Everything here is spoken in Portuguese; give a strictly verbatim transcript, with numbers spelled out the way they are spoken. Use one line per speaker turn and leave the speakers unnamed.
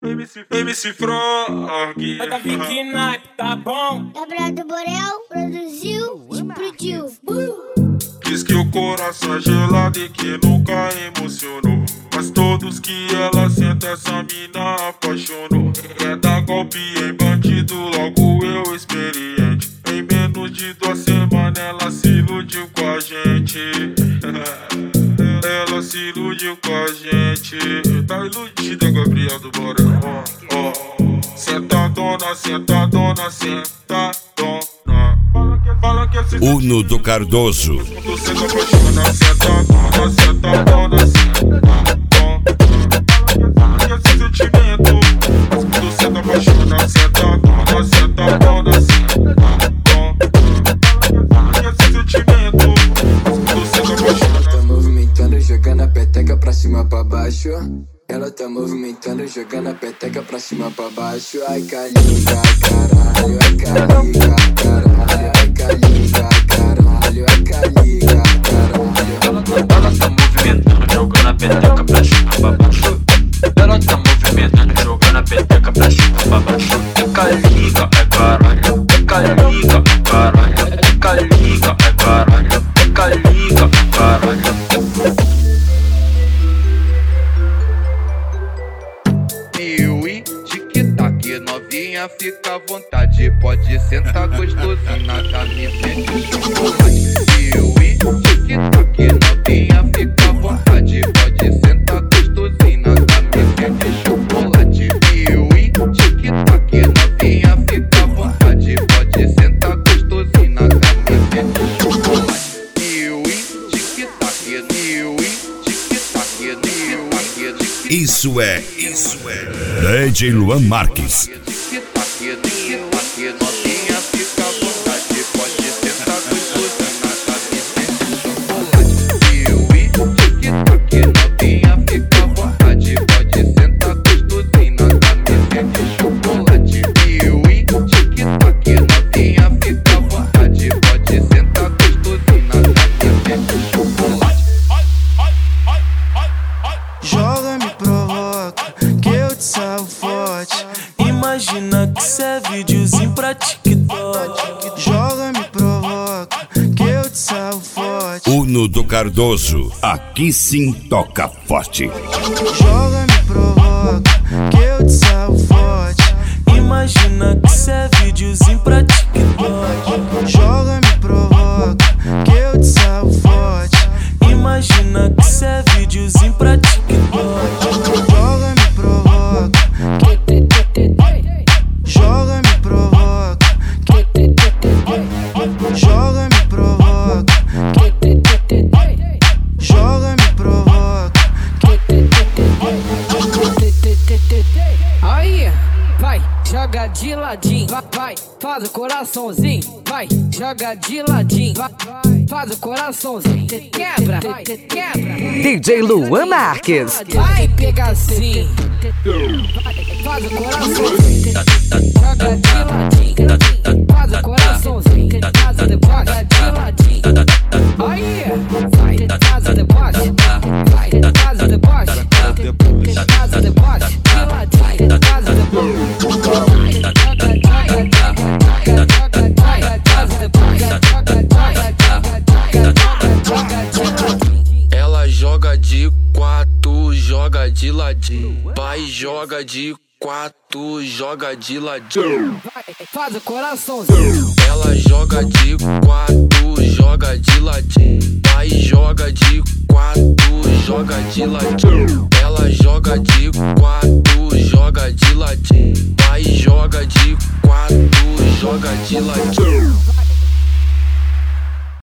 M C, M C Frog.
Bota Vicky Nike, tá bom?
Gabriel do Borel produziu, explodiu.
Diz que o coração é gelado e que nunca emocionou, mas todos que ela senta essa mina apaixonou. Quer dar golpe em bandido, logo eu experiente. Em menos de duas semanas ela se iludiu com a gente. Ela se iludiu com a gente. Tá iludida, Gabriel do Borel. Ó, ó, sentadona, sentadona, sentadona. Fala que esse
Uno do Cardoso.
você se apaixona, sentadona, sentadona, sentadona. Fala que esse sentimento você se apaixona, sentadona, sentadona, sentadona. Fala que esse sentimento você se apaixona.
Tá movimentando, jogando a peteca pra cima pra baixo. Ela tá movimentando, jogando a peteca pra cima pra baixo. Ai, caliga, caralho, ai, caliga, caralho, ai, caliga, caralho, ai, caliga, caralho.
Ela tá, ela tá movimentando, jogando a peteca pra cima pra baixo. Ela tá movimentando, jogando a peteca pra cima pra baixo. É caliga, é caralho, é caliga, é caralho, é caliga, é caralho, é caliga, é caralho.
Novinha, fica à vontade, pode sentar gostosinho na camiseta de chocolate. Eu e tic-tac, novinha, fica à vontade, pode sentar gostosinho na camiseta de chocolate. Eu e tic-tac, novinha, fica à vontade, pode sentar gostosinho na camiseta de chocolate. Eu e tic-tac, eu e tic-tac, eu e tic-tac.
Isso é, isso é D J Luan Marques.
Novinha, fica à vontade, pode sentar gostosinho na camiseta de chocolate. Eu e tic-tac, novinha, fica à vontade, pode sentar gostosinho na camiseta de chocolate. Eu e tic-tac, novinha, fica à vontade, pode sentar gostosinho na camiseta de chocolate.
Joga, me provoca, que eu te salvo forte. Imagina que cê é videozinho pra TikTok. Joga, me provoca, que eu te salvo forte.
Uno do Cardoso, aqui sim toca forte.
Joga, me provoca, que eu te salvo forte. Imagina que cê é videozinho pra TikTok. Joga, me provoca, que eu te salvo forte. Imagina que cê é videozinho pra TikTok. Joga, me provoca, joga, me provoca, joga, me provoca, joga, me provoca.
Aí, vai, joga de ladinho, vai, vai, faz o coraçãozinho, vai, joga de ladinho, vai, faz o coraçãozinho, quebra, quebra.
D J Luan Marques.
Vai pegar assim, faz o coraçãozinho, joga de ladinho, faz o coraçãozinho, faz o deboche de ladinho. Aí, vai, faz o deboche, vai, faz o deboche, faz o deboche de ladinho, faz o deboche.
Ela joga de quatro, joga de ladinho. Vai, joga de quatro, joga de ladinho.
Faz o coraçãozinho.
Ela joga de quatro, joga de ladinho. Vai, joga de quatro, joga de ladinho. Ela joga de quatro, joga de ladinho. Vai, joga de quatro, joga de ladinho.